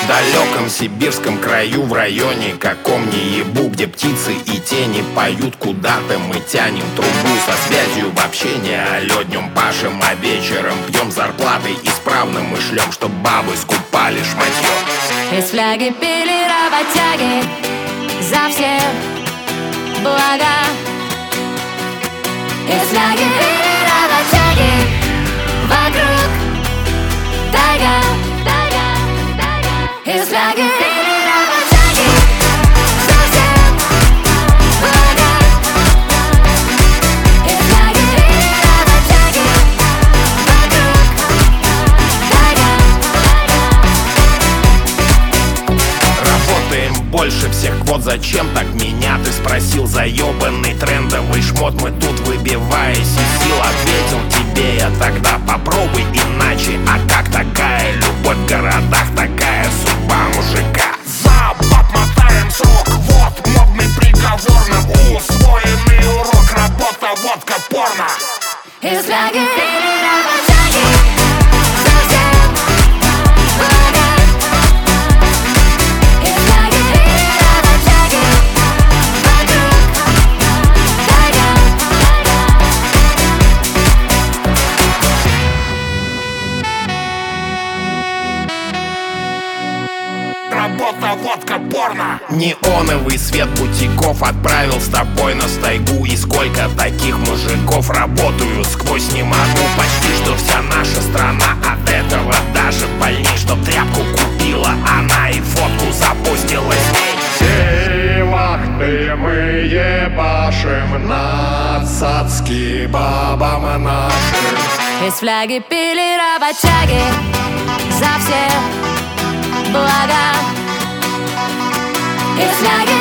В далеком сибирском краю, в районе каком-нибудь, где птицы и тени поют, куда-то мы тянем трубу со связью в общение. Алло, днем пашем, а вечером пьем зарплаты исправно мы шлем, чтоб бабы скупали шматье. Из фляги пили работяги за все блага. Из фляги пили работяги, вокруг тайга. Из фляги пили работяги за все блага. Из фляги пили работяги, вокруг тайга. Работаем больше всех, вот зачем так меня ты спросил? Заебанный трендовый шмот, мы тут выбиваясь из сил. Ответил тебе я тогда, попробуй иначе. А как такая любовь в городах, такая судьба мужика? За баб мотаем срок, вот модный приговор нам усвоенный урок. Работа, водка, порно. Из фляги пили работяги за все блага. Из фляги пили работяги, вокруг тайга. Работа, водка, порно. Неоновый свет бутиков отправил с тобой на стайгу. И сколько таких мужиков работаю, сквозь не могу. Почти что вся наша страна от этого даже больней. Чтоб тряпку купила она и фотку запустила с ней. Всей вахты мы ебашим нацацки бабам нашим. Из фляги пили работяги за все блага. Из фляги